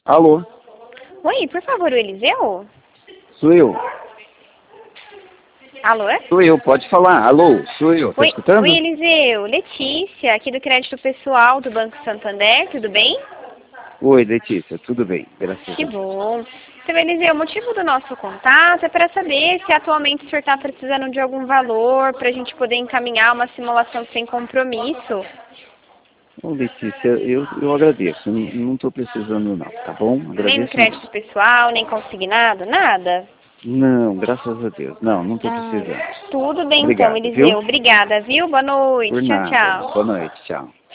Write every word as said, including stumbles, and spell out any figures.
Alô? Oi, por favor, o Eliseu? Sou eu. Alô? Sou eu, pode falar. Alô, sou eu. Tá Oi, escutando? oi, Eliseu. Letícia, aqui do Crédito Pessoal do Banco Santander, tudo bem? Oi, Letícia, tudo bem, graças a Que Deus. bom. Seu Eliseu, o motivo do nosso contato é para saber se atualmente o senhor está precisando de algum valor para a gente poder encaminhar uma simulação sem compromisso. Ô, Letícia, eu, eu agradeço. Não não estou precisando não, tá bom? Nem Agradeço crédito muito. pessoal, nem consignado, nada? Não, graças a Deus. Não, não estou Ah, precisando. tudo bem então, Obrigado, Eliseu. viu? Obrigada, viu? Boa noite. Por Tchau, nada. tchau. Boa noite, tchau.